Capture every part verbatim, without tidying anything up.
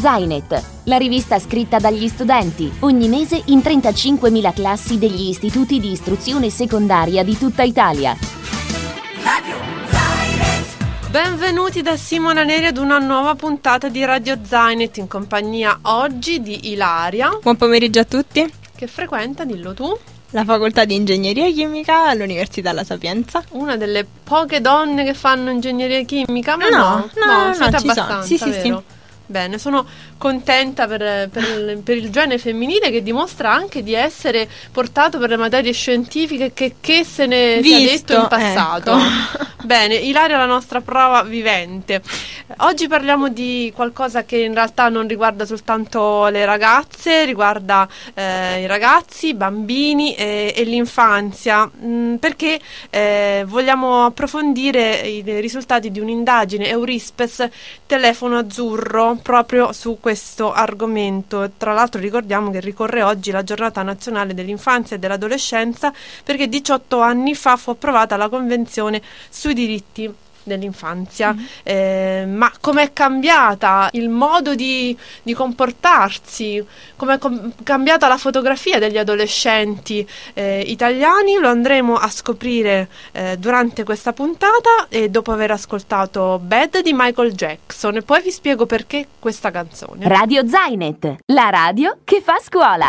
Zainet, la rivista scritta dagli studenti, ogni mese in trentacinquemila classi degli istituti di istruzione secondaria di tutta Italia. Radio Zainet. Benvenuti da Simona Neri ad una nuova puntata di Radio Zainet, in compagnia oggi di Ilaria. Buon pomeriggio a tutti. Che frequenta, dillo tu, la facoltà di ingegneria chimica all'Università La Sapienza. una delle poche donne che fanno ingegneria chimica, ma No, no, no, no, siete ci sono. abbastanza, Sì, sì, vero? sì. Bene, sono contenta per, per, per il genere femminile, che dimostra anche di essere portato per le materie scientifiche che, che se ne sia Visto, detto in passato. ecco. Bene, Ilaria è la nostra prova vivente. Oggi parliamo di qualcosa che in realtà non riguarda soltanto le ragazze, riguarda eh, i ragazzi, i bambini e, e l'infanzia, mh, perché eh, vogliamo approfondire i risultati di un'indagine Eurispes Telefono Azzurro proprio su questo argomento. Tra l'altro ricordiamo che ricorre oggi la giornata nazionale dell'infanzia e dell'adolescenza, perché diciotto anni fa fu approvata la Convenzione sui diritti dell'infanzia. Mm-hmm. Eh, ma com'è cambiata il modo di, di comportarsi, com'è com- cambiata la fotografia degli adolescenti eh, italiani, lo andremo a scoprire eh, durante questa puntata, e dopo aver ascoltato Bad di Michael Jackson, e poi vi spiego perché questa canzone. Radio Zainet, la radio che fa scuola.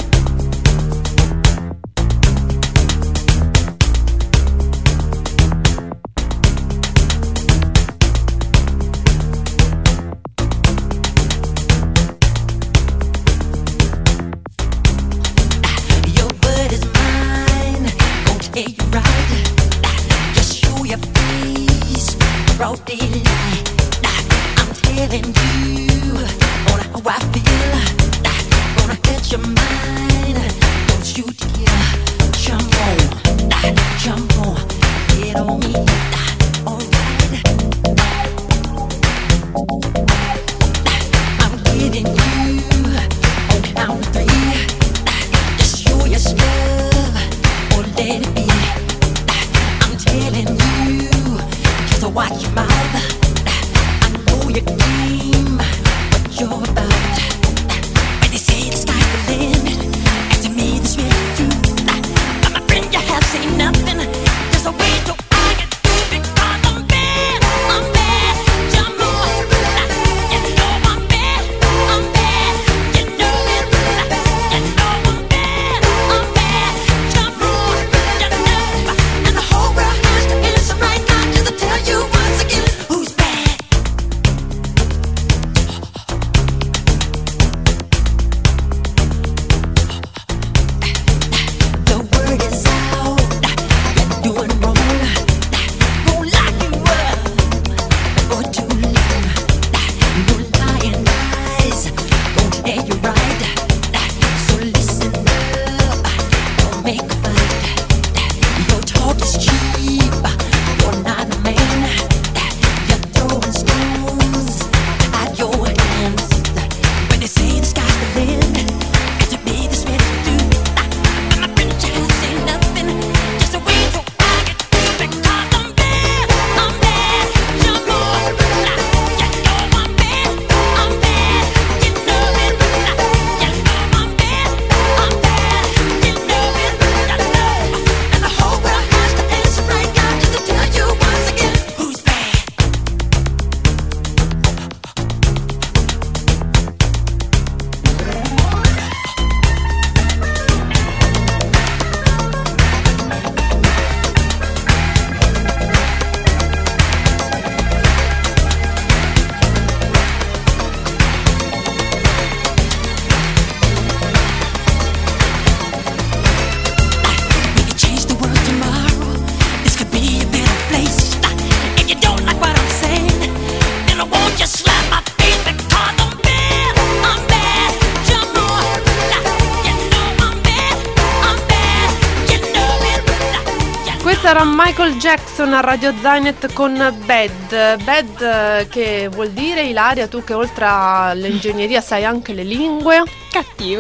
Era Michael Jackson a Radio Zainet con Bad. Bad che vuol dire, Ilaria, tu che oltre all'ingegneria sai anche le lingue? Cattivo.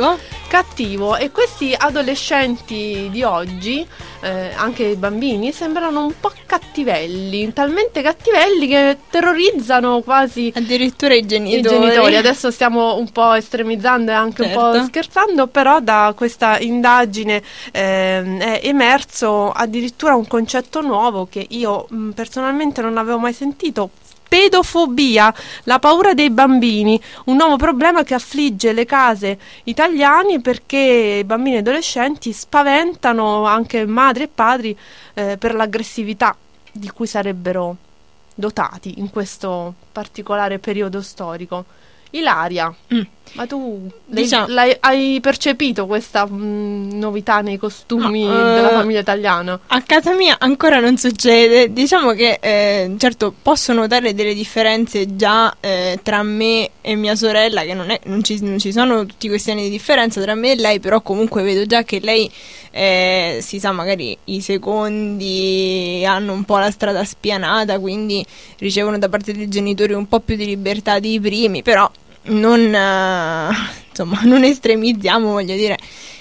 cattivo, e questi adolescenti di oggi, eh, anche i bambini, sembrano un po' cattivelli, talmente cattivelli che terrorizzano quasi addirittura i genitori. I genitori. Adesso stiamo un po' estremizzando e anche certo. un po' scherzando, però da questa indagine eh, è emerso addirittura un concetto nuovo che io mh, personalmente non avevo mai sentito. Pedofobia, la paura dei bambini, un nuovo problema che affligge le case italiane, perché i bambini e adolescenti spaventano anche madri e padri eh, per l'aggressività di cui sarebbero dotati in questo particolare periodo storico. Ilaria, mm. ma tu diciamo, l'hai, hai percepito questa mh, novità nei costumi no, della uh, famiglia italiana? A casa mia ancora non succede. Diciamo che eh, certo posso notare delle differenze già eh, tra me e mia sorella, che non, è, non, ci, non ci sono tutti questi anni di differenza tra me e lei, però comunque vedo già che lei eh, si sa, magari i secondi hanno un po' la strada spianata, quindi ricevono da parte dei genitori un po' più di libertà dei primi, però non uh, insomma non estremizziamo, voglio dire.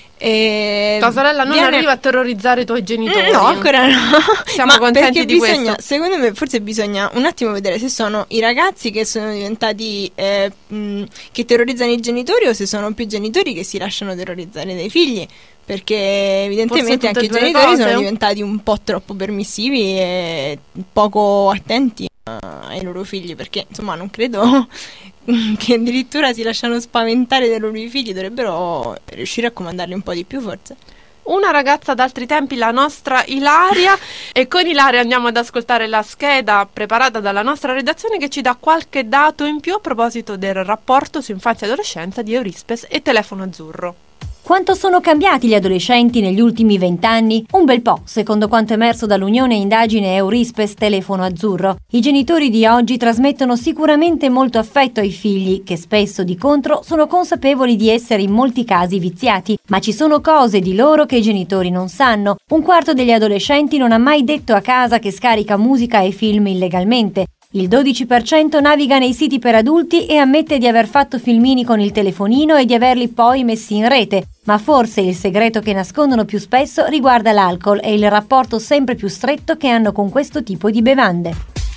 E tua sorella non viene... arriva a terrorizzare i tuoi genitori? No, ancora no. Siamo Ma contenti di bisogna, questo. secondo me forse bisogna un attimo vedere se sono i ragazzi che sono diventati eh, mh, che terrorizzano i genitori, o se sono più genitori che si lasciano terrorizzare dai figli, perché evidentemente anche i genitori sono diventati un po' troppo permissivi e poco attenti ai loro figli, perché insomma non credo che addirittura si lasciano spaventare dai loro figli, dovrebbero riuscire a comandarli un po' di più, forse. Una ragazza d'altri tempi, la nostra Ilaria, e con Ilaria andiamo ad ascoltare la scheda preparata dalla nostra redazione che ci dà qualche dato in più a proposito del rapporto su infanzia e adolescenza di Eurispes e Telefono Azzurro. Quanto sono cambiati gli adolescenti negli ultimi vent'anni? Un bel po', secondo quanto emerso dall'Unione Indagine Eurispes Telefono Azzurro. I genitori di oggi trasmettono sicuramente molto affetto ai figli, che spesso di contro sono consapevoli di essere in molti casi viziati, ma ci sono cose di loro che i genitori non sanno. Un quarto degli adolescenti non ha mai detto a casa che scarica musica e film illegalmente. Il dodici per cento naviga nei siti per adulti e ammette di aver fatto filmini con il telefonino e di averli poi messi in rete. Ma forse il segreto che nascondono più spesso riguarda l'alcol e il rapporto sempre più stretto che hanno con questo tipo di bevande.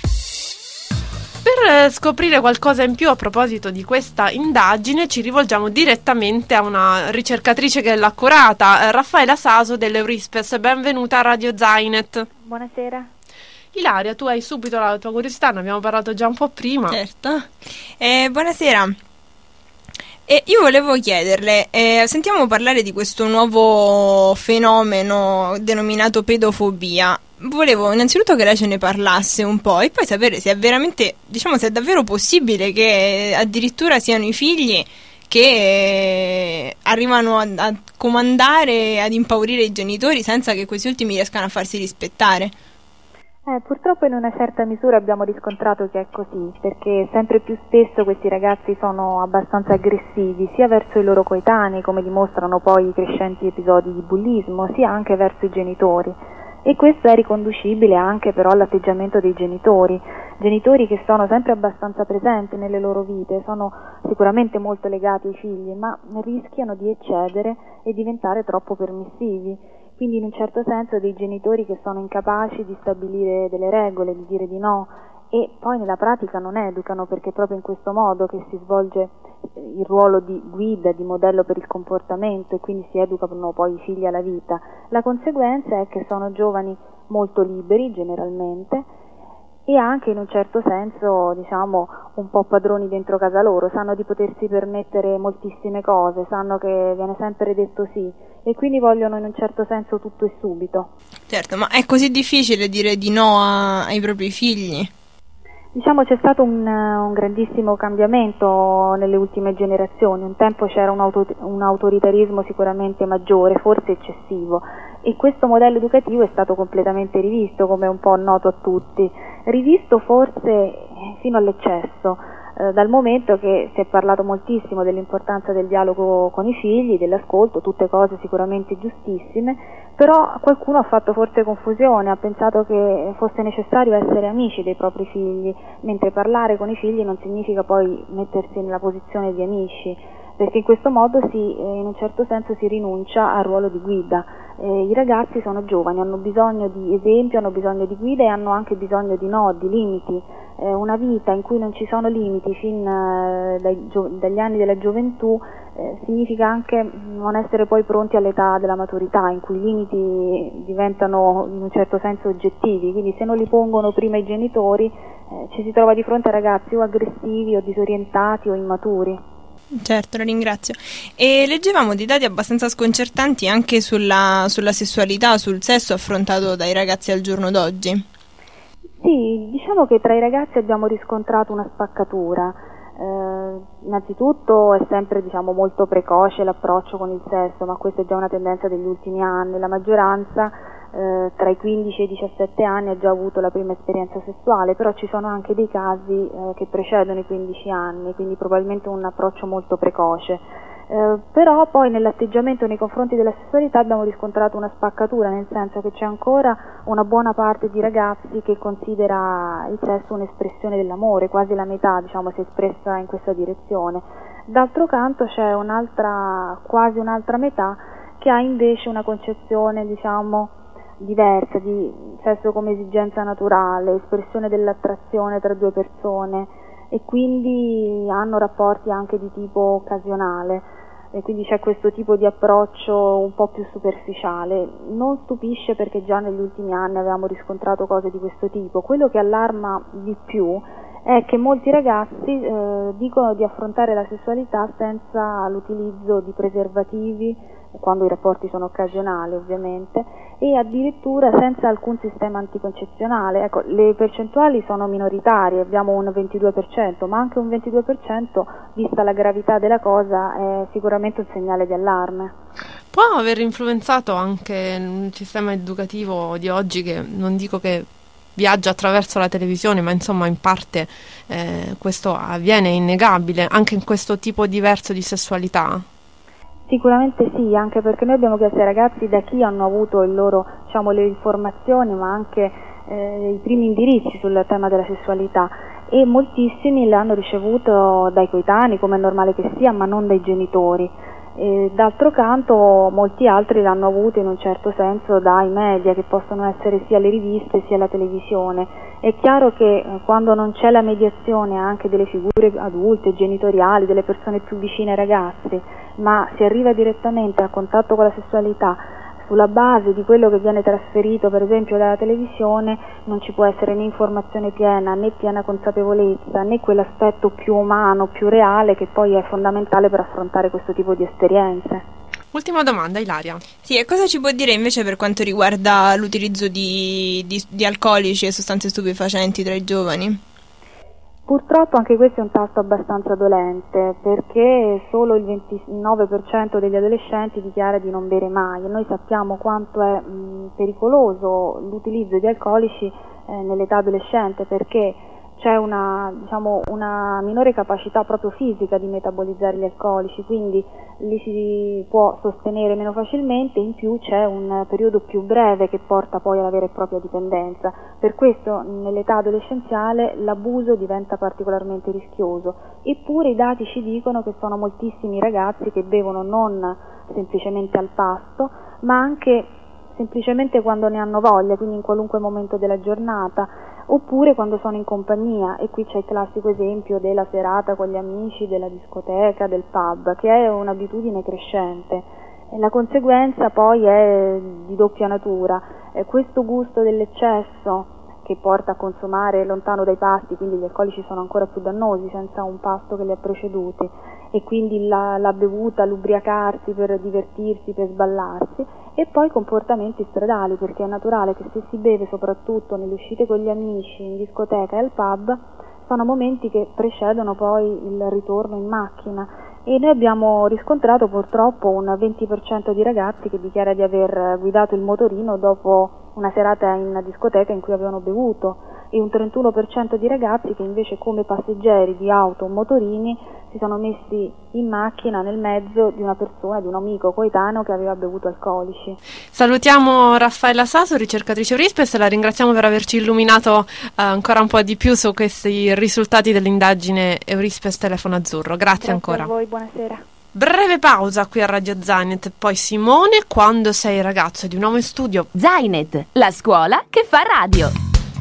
Per scoprire qualcosa in più a proposito di questa indagine ci rivolgiamo direttamente a una ricercatrice che l'ha curata, Raffaela Saso dell'Eurispes. Benvenuta a Radio Zainet. Buonasera. Ilaria, tu hai subito la tua curiosità, ne abbiamo parlato già un po' prima. Certo. Eh, buonasera. E io volevo chiederle, eh, sentiamo parlare di questo nuovo fenomeno denominato pedofobia. Volevo innanzitutto che lei ce ne parlasse un po' e poi sapere se è veramente, diciamo, se è davvero possibile che addirittura siano i figli che arrivano a, a comandare, ad impaurire i genitori senza che questi ultimi riescano a farsi rispettare. Eh, purtroppo in una certa misura abbiamo riscontrato che è così, perché sempre più spesso questi ragazzi sono abbastanza aggressivi, sia verso i loro coetanei, come dimostrano poi i crescenti episodi di bullismo, sia anche verso i genitori. E questo è riconducibile anche però all'atteggiamento dei genitori, genitori che sono sempre abbastanza presenti nelle loro vite, sono sicuramente molto legati ai figli, ma rischiano di eccedere e diventare troppo permissivi. Quindi in un certo senso dei genitori che sono incapaci di stabilire delle regole, di dire di no, e poi nella pratica non educano, perché è proprio in questo modo che si svolge il ruolo di guida, di modello per il comportamento, e quindi si educano poi i figli alla vita. La conseguenza è che sono giovani molto liberi generalmente e anche in un certo senso, diciamo, un po' padroni dentro casa loro, sanno di potersi permettere moltissime cose, sanno che viene sempre detto sì e quindi vogliono in un certo senso tutto e subito. Certo, ma è così difficile dire di no a, ai propri figli? Diciamo c'è stato un, un grandissimo cambiamento nelle ultime generazioni, un tempo c'era un, auto, un autoritarismo sicuramente maggiore, forse eccessivo, e questo modello educativo è stato completamente rivisto, come è un po' noto a tutti, rivisto forse fino all'eccesso, eh, dal momento che si è parlato moltissimo dell'importanza del dialogo con i figli, dell'ascolto, tutte cose sicuramente giustissime, però qualcuno ha fatto forse confusione, ha pensato che fosse necessario essere amici dei propri figli, mentre parlare con i figli non significa poi mettersi nella posizione di amici. perché in questo modo si, eh, in un certo senso si rinuncia al ruolo di guida. Eh, I ragazzi sono giovani, hanno bisogno di esempio, hanno bisogno di guida e hanno anche bisogno di no, di limiti. Eh, una vita in cui non ci sono limiti fin eh, dai gio- dagli anni della gioventù eh, significa anche non essere poi pronti all'età della maturità, in cui i limiti diventano in un certo senso oggettivi, quindi se non li pongono prima i genitori eh, ci si trova di fronte a ragazzi o aggressivi o disorientati o immaturi. Certo, la ringrazio. E leggevamo dei dati abbastanza sconcertanti anche sulla, sulla sessualità, sul sesso affrontato dai ragazzi al giorno d'oggi. Sì, diciamo che tra i ragazzi abbiamo riscontrato una spaccatura. Eh, innanzitutto è sempre diciamo, molto precoce l'approccio con il sesso, ma questa è già una tendenza degli ultimi anni. La maggioranza eh, tra i quindici e i diciassette anni ha già avuto la prima esperienza sessuale, però ci sono anche dei casi eh, che precedono i quindici anni, quindi probabilmente un approccio molto precoce. Eh, però poi nell'atteggiamento nei confronti della sessualità abbiamo riscontrato una spaccatura, nel senso che c'è ancora una buona parte di ragazzi che considera il sesso un'espressione dell'amore, quasi la metà diciamo si è espressa in questa direzione. D'altro canto c'è un'altra, quasi un'altra metà che ha invece una concezione diciamo diversa di sesso come esigenza naturale, espressione dell'attrazione tra due persone e quindi hanno rapporti anche di tipo occasionale. E quindi c'è questo tipo di approccio un po' più superficiale. Non stupisce perché già negli ultimi anni avevamo riscontrato cose di questo tipo. Quello che allarma di più è che molti ragazzi eh, dicono di affrontare la sessualità senza l'utilizzo di preservativi, quando i rapporti sono occasionali ovviamente, e addirittura senza alcun sistema anticoncezionale. Ecco, le percentuali sono minoritarie, abbiamo un ventidue per cento, ma anche un ventidue per cento, vista la gravità della cosa, è sicuramente un segnale di allarme. Può aver influenzato anche il sistema educativo di oggi, che non dico che viaggia attraverso la televisione, ma insomma in parte eh, questo avviene, è innegabile, anche in questo tipo diverso di sessualità? Sicuramente sì, anche perché noi abbiamo chiesto ai ragazzi da chi hanno avuto il loro, diciamo, le informazioni, ma anche eh, i primi indirizzi sul tema della sessualità, e moltissimi l'hanno ricevuto dai coetanei, come è normale che sia, ma non dai genitori. E d'altro canto molti altri l'hanno avuto in un certo senso dai media, che possono essere sia le riviste sia la televisione. È chiaro che eh, quando non c'è la mediazione anche delle figure adulte, genitoriali, delle persone più vicine ai ragazzi, ma si arriva direttamente a contatto con la sessualità sulla base di quello che viene trasferito per esempio dalla televisione, non ci può essere né informazione piena, né piena consapevolezza, né quell'aspetto più umano, più reale, che poi è fondamentale per affrontare questo tipo di esperienze. Ultima domanda, Ilaria. Sì, e cosa ci può dire invece per quanto riguarda l'utilizzo di, di, di alcolici e sostanze stupefacenti tra i giovani? Purtroppo anche questo è un tasto abbastanza dolente, perché solo il ventinove per cento degli adolescenti dichiara di non bere mai, e noi sappiamo quanto è mh, pericoloso l'utilizzo di alcolici eh, nell'età adolescente, perché c'è una, diciamo, una minore capacità proprio fisica di metabolizzare gli alcolici, quindi li si può sostenere meno facilmente, in più c'è un periodo più breve che porta poi alla vera e propria dipendenza. Per questo nell'età adolescenziale l'abuso diventa particolarmente rischioso, eppure i dati ci dicono che sono moltissimi i ragazzi che bevono non semplicemente al pasto, ma anche semplicemente quando ne hanno voglia, quindi in qualunque momento della giornata, oppure quando sono in compagnia, e qui c'è il classico esempio della serata con gli amici, della discoteca, del pub, che è un'abitudine crescente. E la conseguenza poi è di doppia natura, e questo gusto dell'eccesso che porta a consumare lontano dai pasti, quindi gli alcolici sono ancora più dannosi senza un pasto che li ha preceduti, e quindi la, la bevuta, l'ubriacarsi per divertirsi, per sballarsi, e poi comportamenti stradali, perché è naturale che se si beve soprattutto nelle uscite con gli amici, in discoteca e al pub, sono momenti che precedono poi il ritorno in macchina, e noi abbiamo riscontrato purtroppo un venti per cento di ragazzi che dichiara di aver guidato il motorino dopo una serata in discoteca in cui avevano bevuto, e un trentuno per cento di ragazzi che invece come passeggeri di auto o motorini si sono messi in macchina nel mezzo di una persona, di un amico coetaneo che aveva bevuto alcolici. Salutiamo Raffaella Saso, ricercatrice Eurispes, e la ringraziamo per averci illuminato eh, ancora un po' di più su questi risultati dell'indagine Eurispes Telefono Azzurro. Grazie, Grazie ancora. a voi, buonasera. Breve pausa qui a Radio Zainet, poi Simone, Quando sei ragazzo, di nuovo in studio. Zainet, la scuola che fa radio.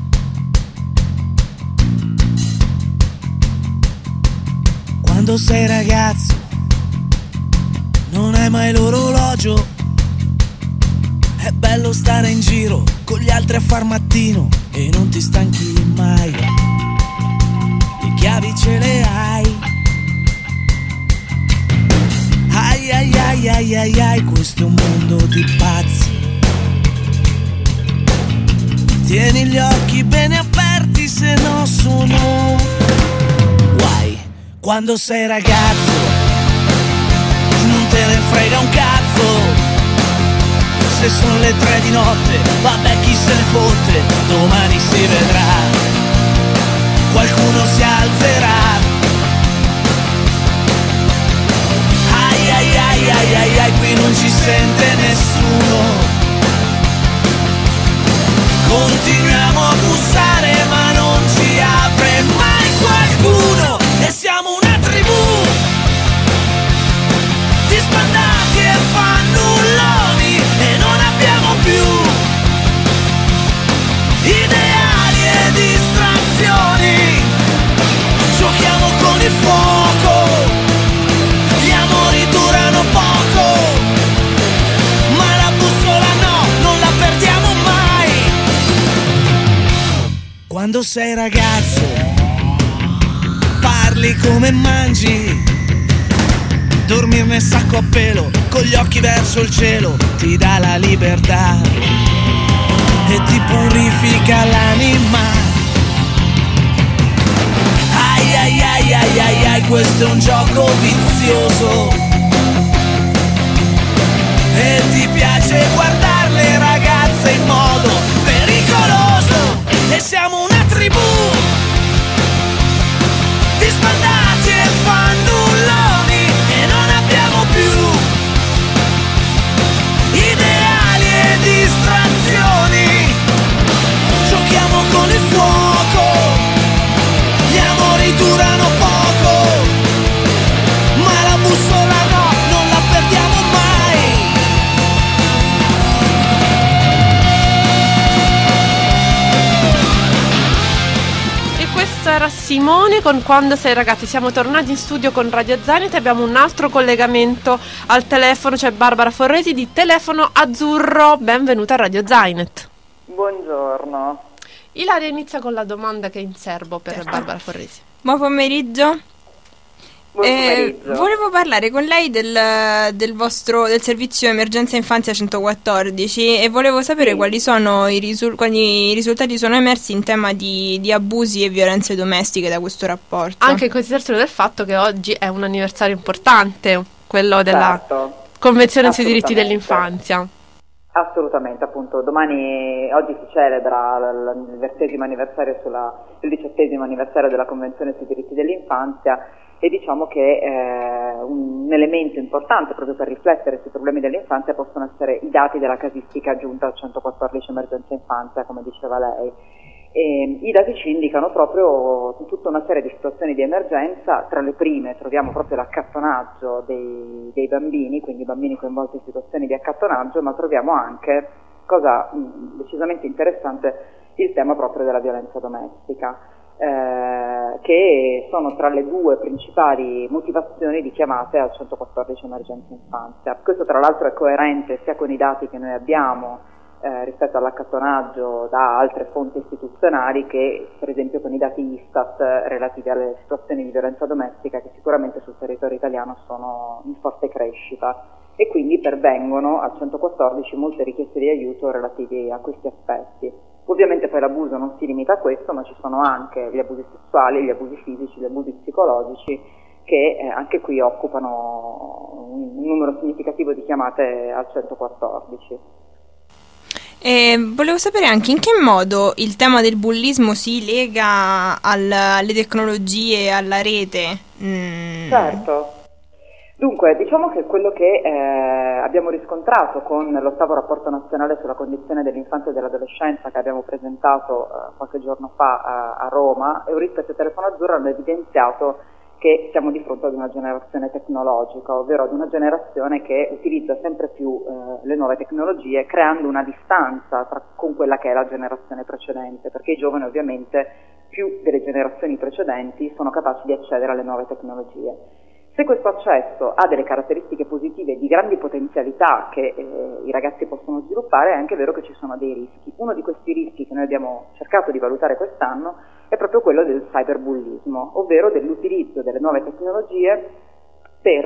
Quando sei ragazzo non hai mai l'orologio, è bello stare in giro con gli altri a far mattino e non ti stanchi mai, le chiavi ce le hai. Ai ai ai ai ai ai, questo è un mondo di pazzi. Tieni gli occhi bene aperti, se no sono guai. Quando sei ragazzo non te ne frega un cazzo, se sono le tre di notte, vabbè chi se ne fotte, domani si vedrà, qualcuno si alzerà. Ai ai ai ai ai ai, qui non ci sente nessuno, continuiamo a bussare ma non ci apre mai qualcuno, e siamo una tribù di sbandati e fannulloni, e non abbiamo più ideali e distrazioni, giochiamo con il fuoco, gli amori durano poco, ma la bussola no, non la perdiamo mai. Quando sei ragazzo parli come mangi, dormir nel sacco a pelo, con gli occhi verso il cielo, ti dà la libertà e ti purifica l'anima. Ai ai ai ai ai ai, questo è un gioco vizioso, e ti piace guardare le ragazze in modo pericoloso, e siamo una tribù di sbandati e fannulloni, e non abbiamo più ideali e distrazioni, giochiamo con il fuoco, gli amori durano poco, ma la bussola no, non la perdiamo mai. E questo era Simone con Quando sei ragazzi. Siamo tornati in studio con Radio Zainet e abbiamo un altro collegamento al telefono, c'è Barbara Forresi di Telefono Azzurro. Benvenuta a Radio Zainet. Buongiorno. Ilaria inizia con la domanda che è in serbo per Certo. Barbara Forresi. Buon pomeriggio. Buon Eh, pomeriggio. volevo parlare con lei del, del vostro del servizio emergenza infanzia centoquattordici e volevo sapere Sì. quali sono i, risul- quali risultati sono emersi in tema di, di abusi e violenze domestiche da questo rapporto. Anche in considerazione del fatto che oggi è un anniversario importante, quello della Certo. Convenzione sui diritti Assolutamente. dell'infanzia. Assolutamente, appunto, domani, oggi si celebra l- il ventesimo anniversario sulla, il diciottesimo anniversario della Convenzione sui diritti dell'infanzia, e diciamo che eh, un elemento importante proprio per riflettere sui problemi dell'infanzia possono essere i dati della casistica giunta al centoquattordici emergenza infanzia, come diceva lei. E i dati ci indicano proprio tutta una serie di situazioni di emergenza. Tra le prime troviamo proprio l'accattonaggio dei, dei bambini, quindi bambini coinvolti in situazioni di accattonaggio, ma troviamo anche, cosa mh, decisamente interessante, il tema proprio della violenza domestica, eh, che sono tra le due principali motivazioni di chiamate al centoquattordici emergenza infanzia. Questo tra l'altro è coerente sia con i dati che noi abbiamo Eh, rispetto all'accattonaggio da altre fonti istituzionali, che per esempio con i dati Istat eh, relativi alle situazioni di violenza domestica, che sicuramente sul territorio italiano sono in forte crescita, e quindi pervengono al centoquattordici molte richieste di aiuto relativi a questi aspetti. Ovviamente poi l'abuso non si limita a questo, ma ci sono anche gli abusi sessuali, gli abusi fisici, gli abusi psicologici, che eh, anche qui occupano un, un numero significativo di chiamate al centoquattordici. E volevo sapere anche in che modo il tema del bullismo si lega al- alle tecnologie, alla rete. Mm. Certo. Dunque, diciamo che quello che eh, abbiamo riscontrato con l'ottavo rapporto nazionale sulla condizione dell'infanzia e dell'adolescenza, che abbiamo presentato eh, qualche giorno fa a, a Roma, Eurispes e Telefono Azzurro hanno evidenziato che siamo di fronte ad una generazione tecnologica, ovvero ad una generazione che utilizza sempre più eh, le nuove tecnologie, creando una distanza tra, con quella che è la generazione precedente, perché i giovani ovviamente più delle generazioni precedenti sono capaci di accedere alle nuove tecnologie. Se questo accesso ha delle caratteristiche positive di grandi potenzialità che eh, i ragazzi possono sviluppare, è anche vero che ci sono dei rischi. Uno di questi rischi che noi abbiamo cercato di valutare quest'anno è proprio quello del cyberbullismo, ovvero dell'utilizzo delle nuove tecnologie per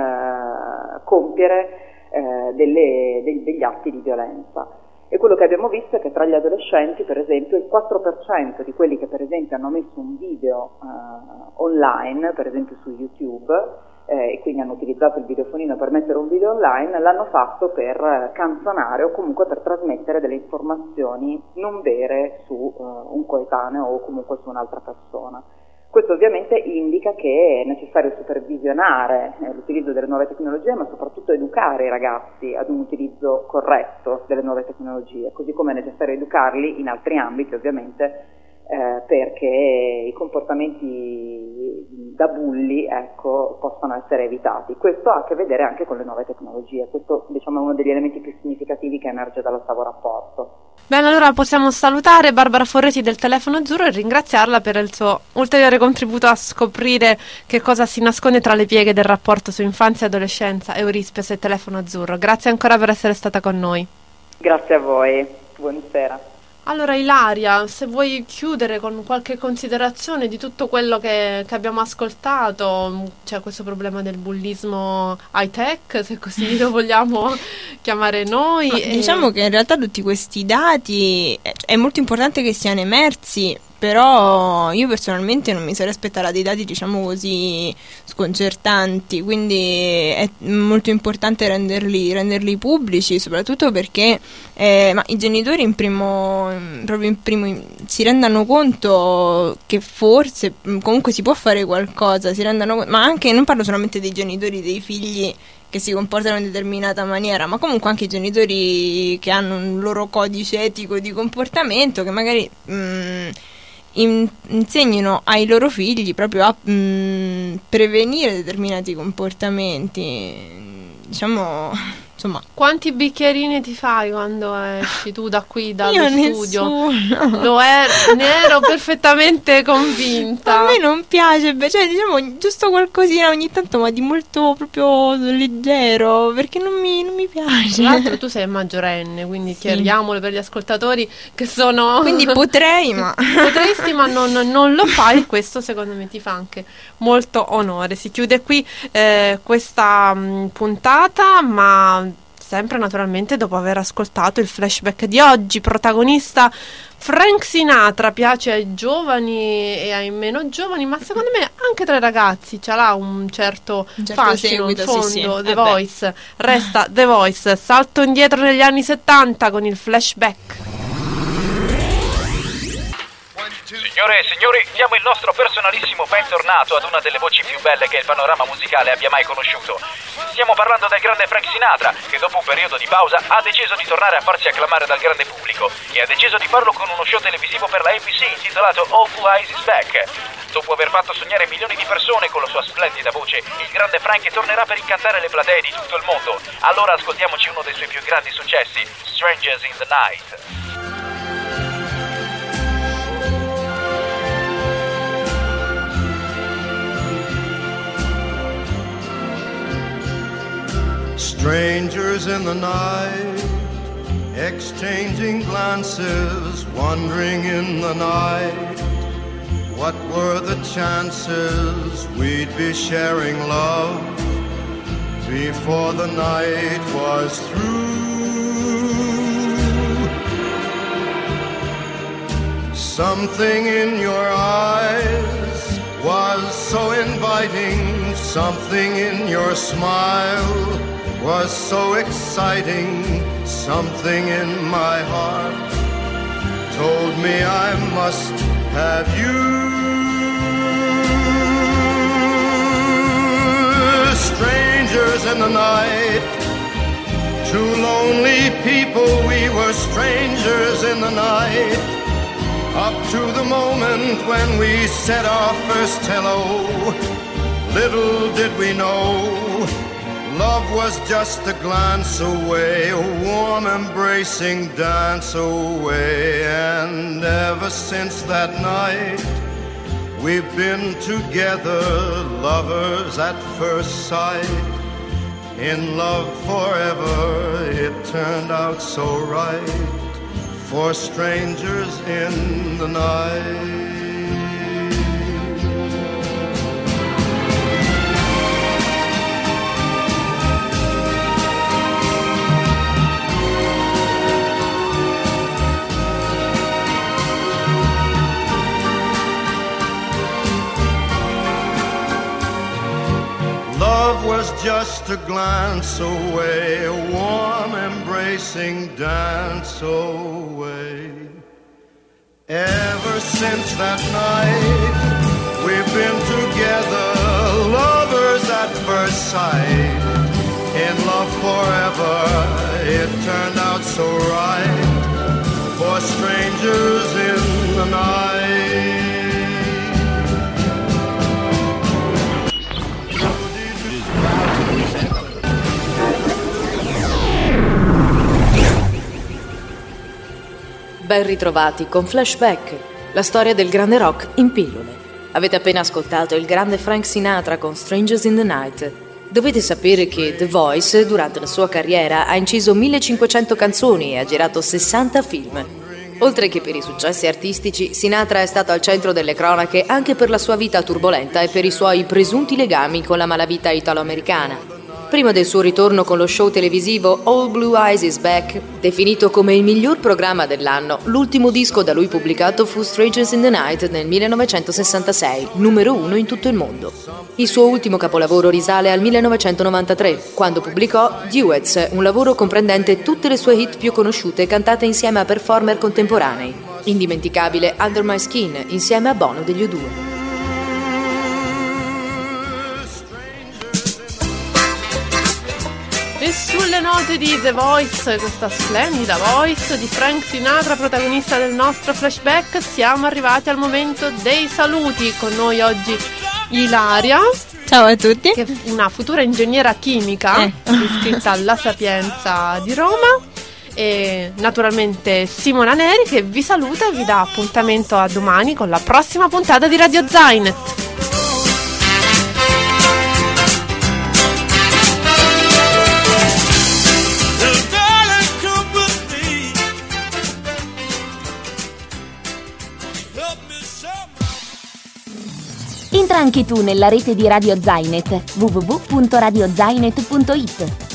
eh, compiere eh, delle, de- degli atti di violenza. E quello che abbiamo visto è che tra gli adolescenti, per esempio, il quattro per cento di quelli che per esempio hanno messo un video uh, online, per esempio su YouTube, eh, e quindi hanno utilizzato il videofonino per mettere un video online, l'hanno fatto per canzonare o comunque per trasmettere delle informazioni non vere su uh, un coetaneo o comunque su un'altra persona. Questo ovviamente indica che è necessario supervisionare eh, l'utilizzo delle nuove tecnologie, ma soprattutto educare i ragazzi ad un utilizzo corretto delle nuove tecnologie, così come è necessario educarli in altri ambiti ovviamente eh, perché i comportamenti da bulli, ecco, possano essere evitati. Questo ha a che vedere anche con le nuove tecnologie, questo diciamo è uno degli elementi più significativi che emerge dall'ottavo rapporto. Bene, allora possiamo salutare Barbara Forresi del Telefono Azzurro e ringraziarla per il suo ulteriore contributo a scoprire che cosa si nasconde tra le pieghe del rapporto su infanzia e adolescenza, Eurispes e Telefono Azzurro. Grazie ancora per essere stata con noi. Grazie a voi, buonasera. Allora Ilaria, se vuoi chiudere con qualche considerazione di tutto quello che, che abbiamo ascoltato, c'è questo problema del bullismo high tech, se così lo vogliamo chiamare noi. E... Diciamo che in realtà tutti questi dati è molto importante che siano emersi, però io personalmente non mi sarei aspettata dei dati diciamo così sconcertanti, quindi è molto importante renderli, renderli pubblici, soprattutto perché eh, ma i genitori in primo, proprio in primo si rendano conto che forse comunque si può fare qualcosa, si rendano, ma anche non parlo solamente dei genitori, dei figli che si comportano in determinata maniera, ma comunque anche i genitori che hanno un loro codice etico di comportamento, che magari mh, in, insegnino ai loro figli proprio a mh, prevenire determinati comportamenti, diciamo. Insomma. Quanti bicchierini ti fai quando esci tu da qui, dallo Io studio? Nessuno. Lo è, ne ero perfettamente convinta. A me non piace, cioè diciamo giusto qualcosina ogni tanto, ma di molto proprio leggero, perché non mi, non mi piace. Tra l'altro tu sei maggiorenne, quindi sì. Chiariamolo per gli ascoltatori che sono... Quindi potrei, ma... Potresti, ma non, non lo fai, questo secondo me ti fa anche molto onore. Si chiude qui eh, questa mh, puntata, ma... sempre naturalmente dopo aver ascoltato il flashback di oggi. Protagonista Frank Sinatra, piace ai giovani e ai meno giovani, ma secondo me anche tra i ragazzi ce l'ha un certo, un certo fascino, in fondo, sì, sì. The Vabbè. Voice, resta The Voice. Salto indietro negli anni settanta con il flashback. Signore e signori, diamo il nostro personalissimo bentornato ad una delle voci più belle che il panorama musicale abbia mai conosciuto. Stiamo parlando del grande Frank Sinatra, che dopo un periodo di pausa ha deciso di tornare a farsi acclamare dal grande pubblico, e ha deciso di farlo con uno show televisivo per la A B C intitolato All Blue Eyes Is Back. Dopo aver fatto sognare milioni di persone con la sua splendida voce, il grande Frank tornerà per incantare le platee di tutto il mondo. Allora ascoltiamoci uno dei suoi più grandi successi, Strangers in the Night. Strangers in the night, exchanging glances, wandering in the night. What were the chances we'd be sharing love before the night was through? Something in your eyes was so inviting, something in your smile was so exciting, something in my heart told me I must have you. Strangers in the night, two lonely people, we were strangers in the night, up to the moment when we said our first hello. Little did we know, love was just a glance away, a warm embracing dance away. And ever since that night, we've been together, lovers at first sight. In love forever, it turned out so right, for strangers in the night. Love was just a glance away, a warm embracing dance away. Ever since that night, we've been together, lovers at first sight. In love forever, it turned out so right, for strangers in the night. Ben ritrovati con Flashback, la storia del grande rock in pillole. Avete appena ascoltato il grande Frank Sinatra con Strangers in the Night. Dovete sapere che The Voice, durante la sua carriera, ha inciso millecinquecento canzoni e ha girato sessanta film. Oltre che per i successi artistici, Sinatra è stato al centro delle cronache anche per la sua vita turbolenta e per i suoi presunti legami con la malavita italo-americana. Prima del suo ritorno con lo show televisivo All Blue Eyes Is Back, definito come il miglior programma dell'anno, l'ultimo disco da lui pubblicato fu Strangers in the Night nel millenovecentosessantasei, numero uno in tutto il mondo. Il suo ultimo capolavoro risale al millenovecentonovantatré, quando pubblicò Duets, un lavoro comprendente tutte le sue hit più conosciute cantate insieme a performer contemporanei. Indimenticabile Under My Skin, insieme a Bono degli U due. E sulle note di The Voice, questa splendida voice di Frank Sinatra, protagonista del nostro flashback, siamo arrivati al momento dei saluti. Con noi oggi Ilaria. Ciao a tutti. Che è una futura ingegnera chimica, eh. iscritta alla Sapienza di Roma. E naturalmente Simona Neri, che vi saluta e vi dà appuntamento a domani con la prossima puntata di Radio Zainet. Entra anche tu nella rete di Radio Zainet, w w w punto radio zainet punto it.